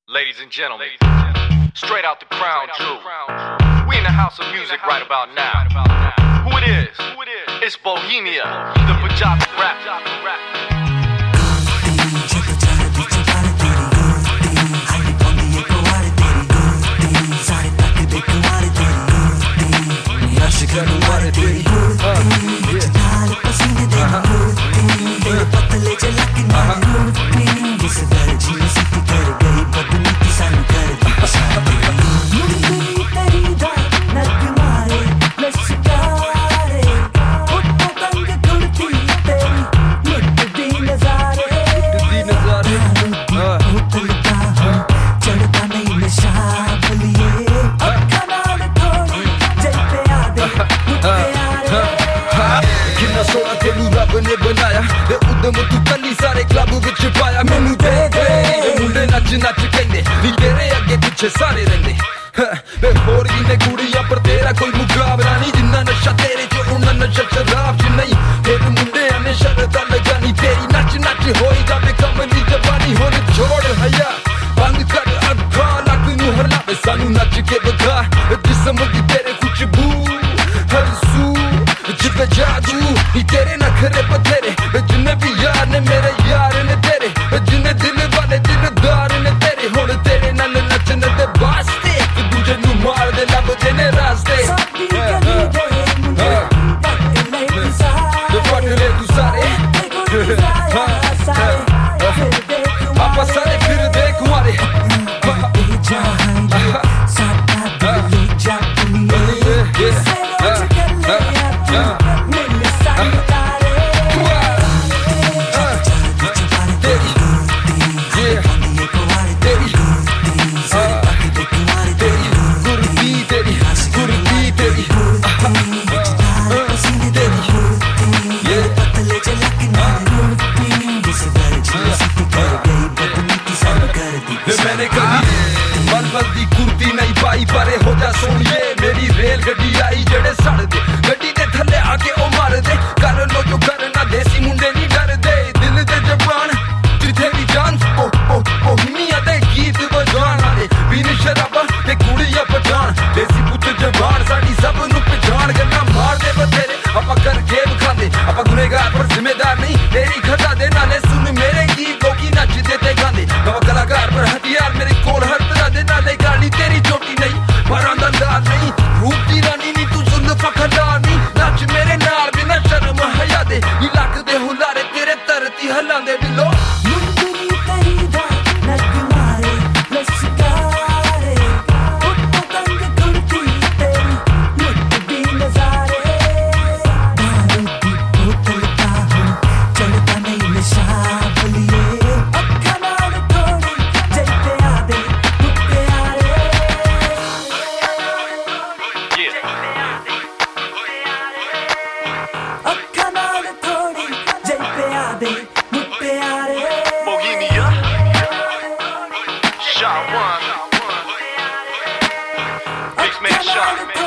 Ladies and gentlemen, straight out the crown jewel. We in the house of music right about now. Who it is? It's Bohemia, the Punjabi rap. ने बनाया ते उदम तू कन्नी सारे club विच पाया मैनू दे दे मुंडे नच नच कहंदे नी तेरे अगे पिछे सारे रहिंदे वे होर गी ने कुड़ियां पर तेरा कोई मुकाबला नहीं जिन्ना नशा तेरे च उन्ना नशा शराब च नहीं तेरे मुंडे ने शरदा लगानी तेरी नच नच होई जावे कमली जवानी हुण छोड़ हया बंद कर अखां लग नू हरलावे सानू नच के बखा जिस्म दी तेरे खुशबू हर सू जिते जादू नी तेरे नखरे बथेरे जिन्ने भी यार ने मेरे यार ने तेरे जिन्ने दिल वाले दिलदार ने तेरे हुण तेरे नाल नचने दे वास्ते एक दूजे नू मार दे लभदे ने रास्ते पट ले तू सारे आपा सारे फिर दे कुआरे मैंने कभी बल दी कुर्ती नहीं पाई परे हो जा सोनिए मेरी रेल गड्डी आई जेड़े सड़ दे गड्डी दे थल्ले आके ओ मार दे कर लो जो करना देसी मुंडे नहीं डर दे दिल दे जबान जिथे भी जान ओ हिमिया दे गीत बजान आले बिन शराबा ते कुड़ियां पठान देसी पुੱਤ जबान साडी सब नु पहचान गल्ला मार दे बथेरे आपा कर गेम खांदे आपा गुनेगार पर जिम्मेदार नहीं तेरी खता दे नाले सुन मेरे गीत लोकी नचदे ते गांदे नवा कलाकार पर हथियार मेरे कोल हर तरह दे नाले गाली तेरी चोटी नहीं पर अंदाज नहीं रूप दी रानी नी तू जुल्फा खंडानी नच मेरे नाल बिना शर्म हया दे नी लक दे हुलारे तेरे धरती हलांदे दिलो Bohemia, Shot One, Mix Man Shot.